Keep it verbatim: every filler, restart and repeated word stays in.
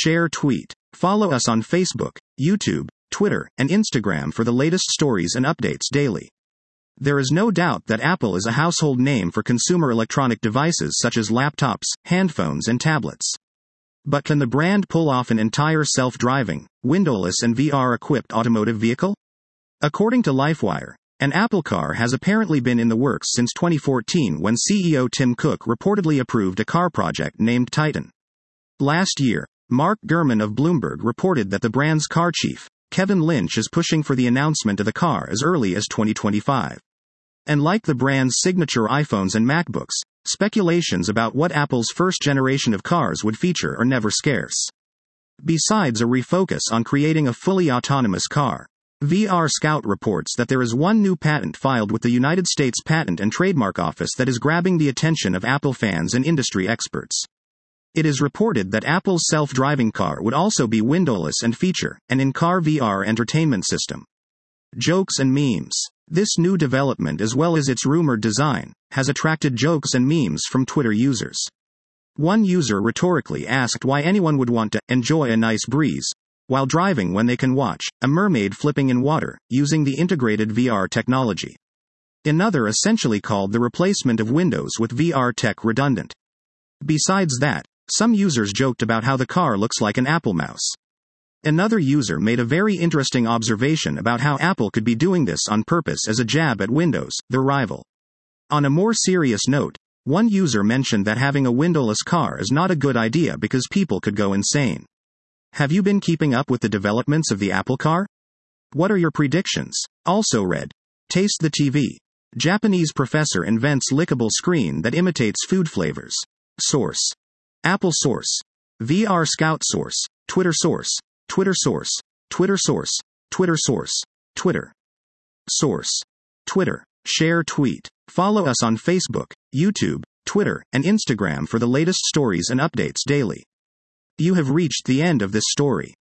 share, tweet. Follow us on Facebook, YouTube, Twitter, and Instagram for the latest stories and updates daily. There is no doubt that Apple is a household name for consumer electronic devices such as laptops, handphones, and tablets. But can the brand pull off an entire self-driving, windowless, and V R-equipped automotive vehicle? According to LifeWire, an Apple car has apparently been in the works since twenty fourteen when C E O Tim Cook reportedly approved a car project named Titan. Last year, Mark Gurman of Bloomberg reported that the brand's car chief, Kevin Lynch, is pushing for the announcement of the car as early as twenty twenty-five. And like the brand's signature iPhones and MacBooks, speculations about what Apple's first generation of cars would feature are never scarce. Besides a refocus on creating a fully autonomous car, V R Scout reports that there is one new patent filed with the United States Patent and Trademark Office that is grabbing the attention of Apple fans and industry experts. It is reported that Apple's self-driving car would also be windowless and feature an in-car V R entertainment system. Jokes and memes. This new development, as well as its rumored design, has attracted jokes and memes from Twitter users. One user rhetorically asked why anyone would want to enjoy a nice breeze while driving when they can watch a mermaid flipping in water using the integrated V R technology. Another essentially called the replacement of Windows with V R tech redundant. Besides that, some users joked about how the car looks like an Apple mouse. Another user made a very interesting observation about how Apple could be doing this on purpose as a jab at Windows, their rival. On a more serious note, one user mentioned that having a windowless car is not a good idea because people could go insane. Have you been keeping up with the developments of the Apple car? What are your predictions? Also read. Taste the T V. Japanese professor invents lickable screen that imitates food flavors. Source. Apple source. V R Scout source. Twitter source. Twitter source. Twitter source. Twitter source. Twitter. Source. Twitter. Share, tweet. Follow us on Facebook, YouTube, Twitter, and Instagram for the latest stories and updates daily. You have reached the end of this story.